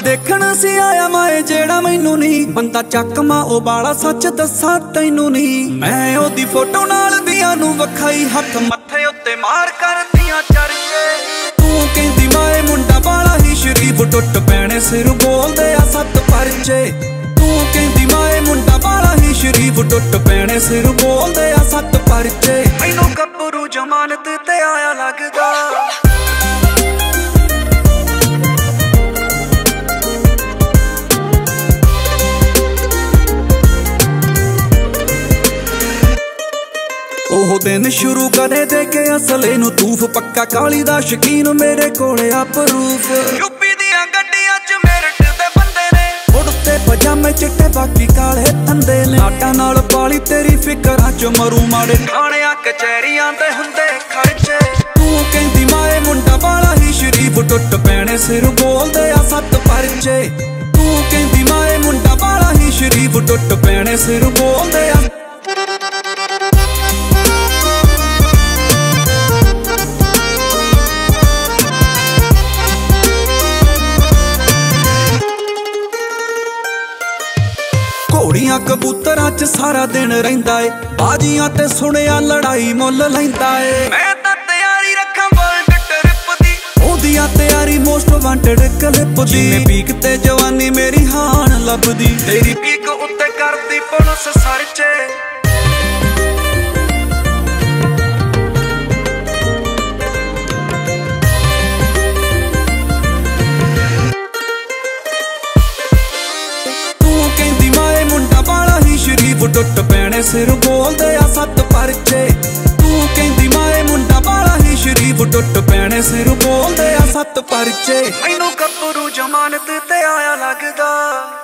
देखण सी आया मैं जेड़ा मैनू नहीं बंदा चकमा ओ बाला सच दसा तैनू नहीं। मैं ओदी फोटो नाल दियां नू वखाई हथ मथे उत्ते मार करदियां चर्चे। तू कहंदी मैं मुंडा बाला ही शरीफ टुट पैणे सिर बोलदे आ सत परचे। तू कहंदी मैं मुंडा बाला ही शरीफ टुट पैणे सिर बोलदे आ सत परचे। मैनू गब्बरू जमानत ते आया लगदा। ओह दिन शुरू करे दे के असले नू तूफ पक्का काली दा शकीन मेरे कोले आ प्रूफ। यूपी दियां गड्डियां च मेरठ दे बंदे ने उड़ते पजामे चिट्टे बाकी काले धंदे ने। आटा नाल पाली तेरी फिकरां च मरू माड़े थाणियां कचहरियां दे हुंदे खर्चे। तू कहंदी माए मुंडा बाला ही शरीफ टुट पैणे सिर बोलदे आ सत परचे। तू कहंदी माए मुंडा बाला ही शरीफ टुट पैणे सिर बोलदे आ। घोड़ियां कबूतरां च सारा दिन रहिंदा ए बाजियां ते सुनिया लड़ाई मुल लैंदा ए। मैं तां तैयारी रखां वर्ल्ड ट्रिप दी ओदियां तैयारी मोस्ट वांटेड क्लिप दी। मैं पीक ते जवानी मेरी हान लभदी तेरी पीक उत्ते करदी पुलिस सर्चे। टुट पैणे सिर बोलदे आ सत परचे। तू कहंदी माए मुंडा बाला ही शरीफ टुट पैणे सिर बोलदे आ सत परचे। मैनू गब्बरू जमानत ते आया लगदा।